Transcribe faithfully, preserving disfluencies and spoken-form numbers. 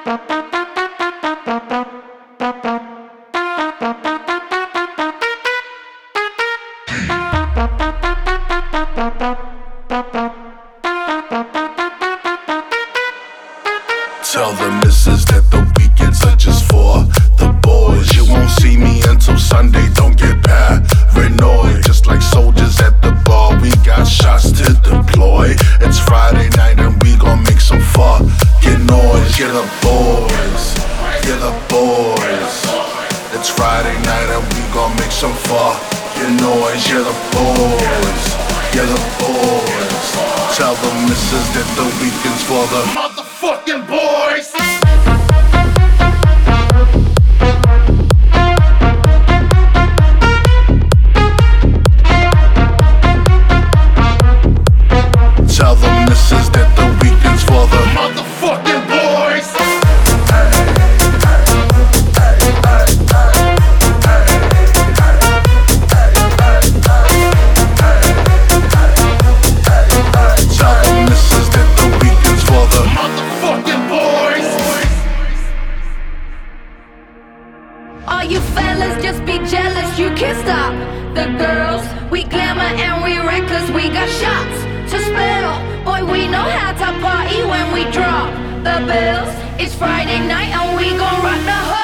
Tell the missus that the weekends are just for the boys. You won't see me until Sunday, don't get paranoid. Just like soldiers at the bar, we got shots to deploy. It's Friday night and we gon' make some fucking noise. Get up, boys, get up, boys. It's Friday night and we gon' make some fucking noise. Get up, boys, get up, boys. Tell the missus that the weekend's for the motherfucking boys. Tell the missus that the weekend's for the motherfucking boys. Tell the missus that the weekend's for the motherfucking boys. All you fellas just be jealous, you can't stop the girls. We glamour and we reckless, we got shots to spill. Boy, we know how to party when we drop the bills. It's Friday night and we gon' rock the hood.